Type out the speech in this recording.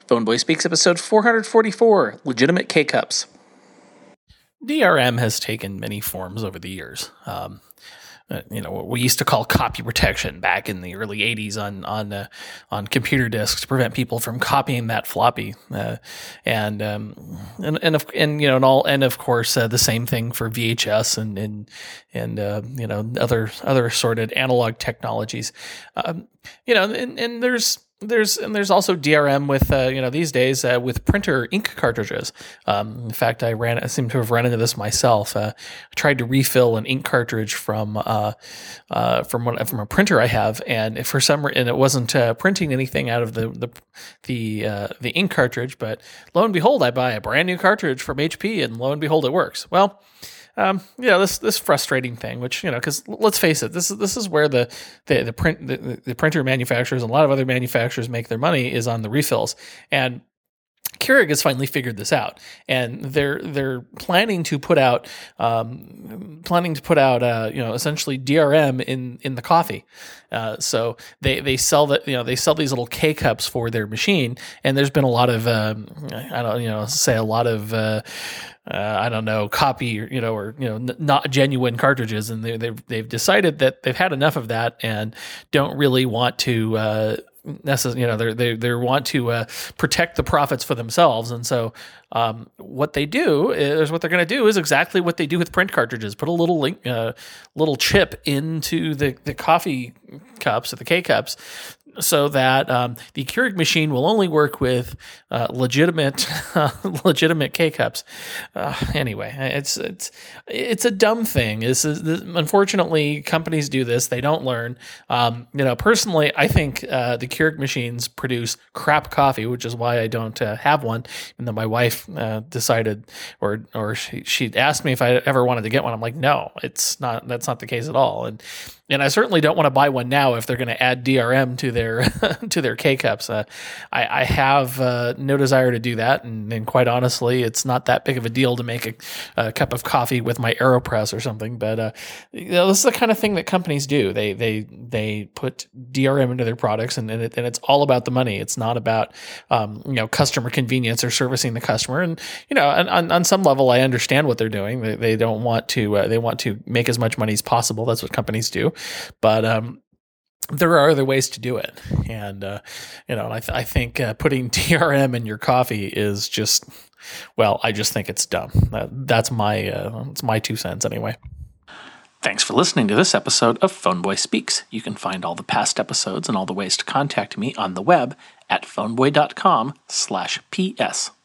Phoneboy Speaks, episode 444, Legitimate K-Cups. DRM has taken many forms over the years. What we used to call copy protection back in the early 80s on computer disks to prevent people from copying that floppy. And of course the same thing for VHS and other assorted analog technologies. There's also DRM with these days with printer ink cartridges. In fact, I seem to have run into this myself. I tried to refill an ink cartridge from a printer I have, and for some reason it wasn't printing anything out of the ink cartridge. But lo and behold, I buy a brand new cartridge from HP, and lo and behold, it works. Well. This frustrating thing, which, because let's face it, this is where the printer manufacturers and a lot of other manufacturers make their money is on the refills. And Keurig has finally figured this out, and they're planning to put out essentially DRM in the coffee. So they sell that, they sell these little K cups for their machine, and there's been a lot of copy, not genuine cartridges, and they've decided that they've had enough of that and don't really want to they want to protect the profits for themselves, and so what they're going to do is exactly what they do with print cartridges: put a little chip into the coffee cups or the K cups, so that the Keurig machine will only work with legitimate K cups. Anyway, it's a dumb thing. Unfortunately, companies do this. They don't learn. Personally, I think the Keurig machines produce crap coffee, which is why I don't have one. And then my wife decided, or she asked me if I ever wanted to get one. I'm like, no, that's not the case at all. And I certainly don't want to buy one now if they're going to add DRM to their K cups. I have no desire to do that, and quite honestly, it's not that big of a deal to make a cup of coffee with my AeroPress or something. But this is the kind of thing that companies do. They put DRM into their products, and it's all about the money. It's not about customer convenience or servicing the customer. And on some level, I understand what they're doing. They don't want to. They want to make as much money as possible. That's what companies do. But there are other ways to do it, and I think putting DRM in your coffee is just, I just think it's dumb. That's my 2 cents anyway. Thanks for listening to this episode of Phoneboy Speaks. You can find all the past episodes and all the ways to contact me on the web at phoneboy.com/ps.